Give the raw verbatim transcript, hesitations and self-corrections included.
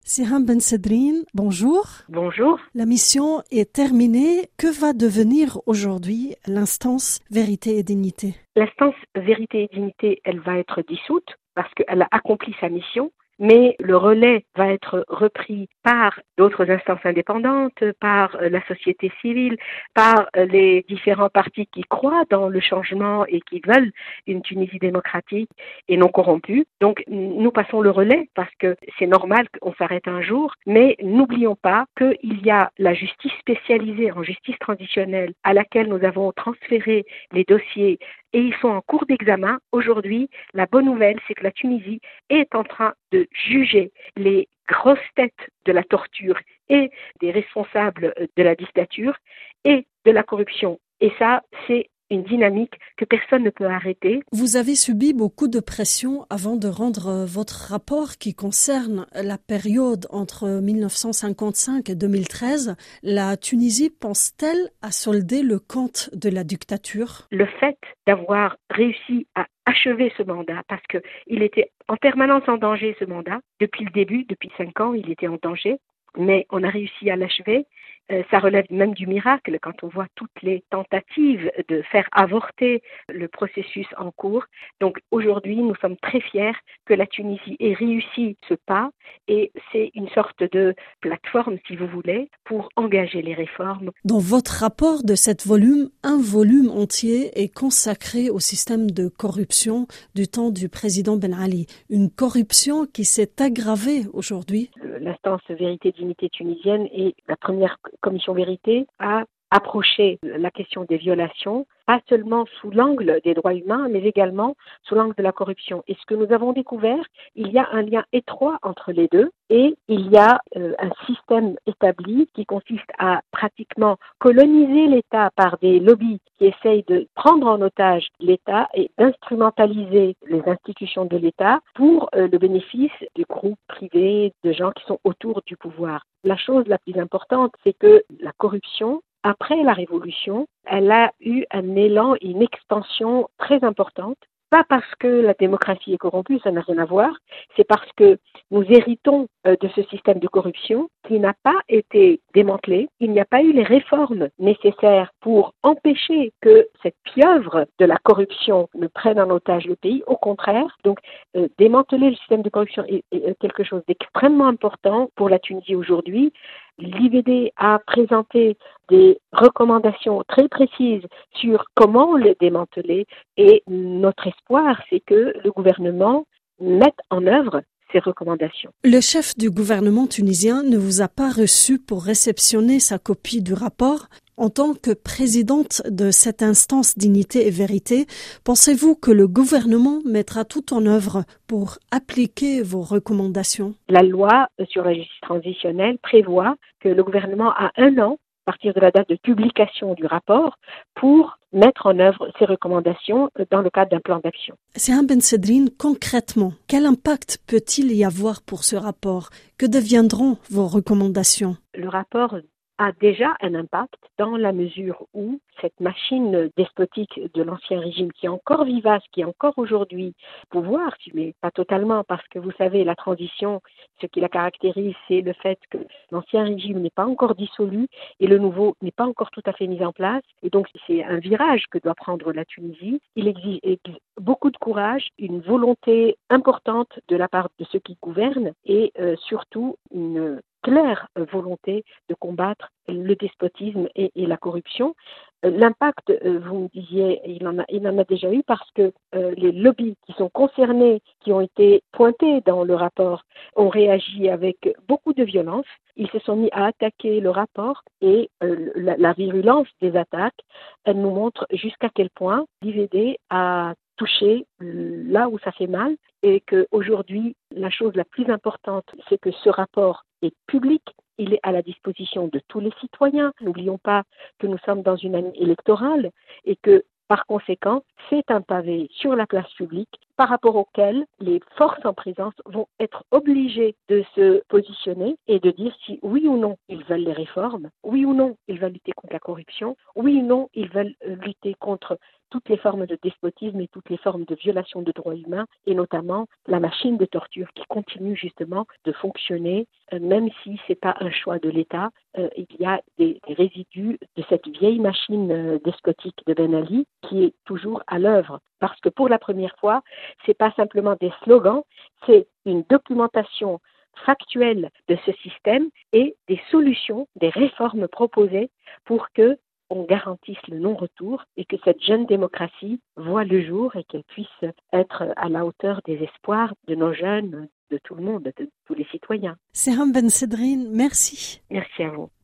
Siham Ben Sedrine, bonjour. Bonjour. La mission est terminée. Que va devenir aujourd'hui l'instance Vérité et Dignité? L'instance Vérité et Dignité, elle va être dissoute parce qu'elle a accompli sa mission. Mais le relais va être repris par d'autres instances indépendantes, par la société civile, par les différents partis qui croient dans le changement et qui veulent une Tunisie démocratique et non corrompue. Donc nous passons le relais parce que c'est normal qu'on s'arrête un jour, mais n'oublions pas qu'il y a la justice spécialisée en justice transitionnelle à laquelle nous avons transféré les dossiers et ils sont en cours d'examen. Aujourd'hui, la bonne nouvelle, c'est que la Tunisie est en train de juger les grosses têtes de la torture et des responsables de la dictature et de la corruption. Et ça, c'est une dynamique que personne ne peut arrêter. Vous avez subi beaucoup de pression avant de rendre votre rapport qui concerne la période entre mille neuf cent cinquante-cinq et deux mille treize. La Tunisie pense-t-elle à solder le compte de la dictature? Le fait d'avoir réussi à achever ce mandat, parce qu'il était en permanence en danger ce mandat, depuis le début, depuis cinq ans, il était en danger, mais on a réussi à l'achever. Euh, ça relève même du miracle quand on voit toutes les tentatives de faire avorter le processus en cours. Donc aujourd'hui, nous sommes très fiers que la Tunisie ait réussi ce pas et c'est une sorte de plateforme, si vous voulez, pour engager les réformes. Dans votre rapport de cet volume, un volume entier est consacré au système de corruption du temps du président Ben Ali. Une corruption qui s'est aggravée aujourd'hui. L'instance Vérité Dignité tunisienne et la première commission Vérité a approché la question des violations, pas seulement sous l'angle des droits humains, mais également sous l'angle de la corruption. Et ce que nous avons découvert, il y a un lien étroit entre les deux et il y a euh, un système établi qui consiste à pratiquement coloniser l'État par des lobbies qui essayent de prendre en otage l'État et d'instrumentaliser les institutions de l'État pour euh, le bénéfice des groupes privés, de gens qui sont autour du pouvoir. La chose la plus importante, c'est que la corruption, après la Révolution, elle a eu un élan et une expansion très importante. Pas parce que la démocratie est corrompue, ça n'a rien à voir, c'est parce que nous héritons de ce système de corruption qui n'a pas été démantelé. Il n'y a pas eu les réformes nécessaires pour empêcher que cette pieuvre de la corruption ne prenne en otage le pays. Au contraire, donc euh, démanteler le système de corruption est, est quelque chose d'extrêmement important pour la Tunisie aujourd'hui. L'I V D a présenté des recommandations très précises sur comment le démanteler et notre espoir, c'est que le gouvernement mette en œuvre ces recommandations. Le chef du gouvernement tunisien ne vous a pas reçu pour réceptionner sa copie du rapport. En tant que présidente de cette instance Dignité et Vérité, pensez-vous que le gouvernement mettra tout en œuvre pour appliquer vos recommandations? La loi sur la justice transitionnelle prévoit que le gouvernement a un an à partir de la date de publication du rapport pour mettre en œuvre ces recommandations dans le cadre d'un plan d'action. Siham Ben Sedrine, concrètement, quel impact peut-il y avoir pour ce rapport? Que deviendront vos recommandations? Le rapport a déjà un impact dans la mesure où cette machine despotique de l'ancien régime qui est encore vivace, qui est encore aujourd'hui au pouvoir, mais pas totalement parce que vous savez, la transition, ce qui la caractérise, c'est le fait que l'ancien régime n'est pas encore dissolu et le nouveau n'est pas encore tout à fait mis en place. Et donc, c'est un virage que doit prendre la Tunisie. Il exige beaucoup de courage, une volonté importante de la part de ceux qui gouvernent et euh, surtout une claire volonté de combattre le despotisme et, et la corruption. Euh, l'impact, euh, vous me disiez, il en a, il en a déjà eu parce que euh, les lobbies qui sont concernés, qui ont été pointés dans le rapport, ont réagi avec beaucoup de violence. Ils se sont mis à attaquer le rapport et euh, la, la virulence des attaques, elle nous montre jusqu'à quel point l'I V D a touché là où ça fait mal et qu'aujourd'hui, la chose la plus importante, c'est que ce rapport est public, il est à la disposition de tous les citoyens. N'oublions pas que nous sommes dans une année électorale et que, par conséquent, c'est un pavé sur la place publique par rapport auxquels les forces en présence vont être obligées de se positionner et de dire si oui ou non ils veulent les réformes, oui ou non ils veulent lutter contre la corruption, oui ou non ils veulent lutter contre toutes les formes de despotisme et toutes les formes de violation de droits humains, et notamment la machine de torture qui continue justement de fonctionner, euh, même si ce n'est pas un choix de l'État. Euh, il y a des, des résidus de cette vieille machine euh, despotique de Ben Ali qui est toujours à l'œuvre. Parce que pour la première fois, ce n'est pas simplement des slogans, c'est une documentation factuelle de ce système et des solutions, des réformes proposées pour que on garantisse le non-retour et que cette jeune démocratie voit le jour et qu'elle puisse être à la hauteur des espoirs de nos jeunes, de tout le monde, de tous les citoyens. Seham Ben Sedrine, merci. Merci à vous.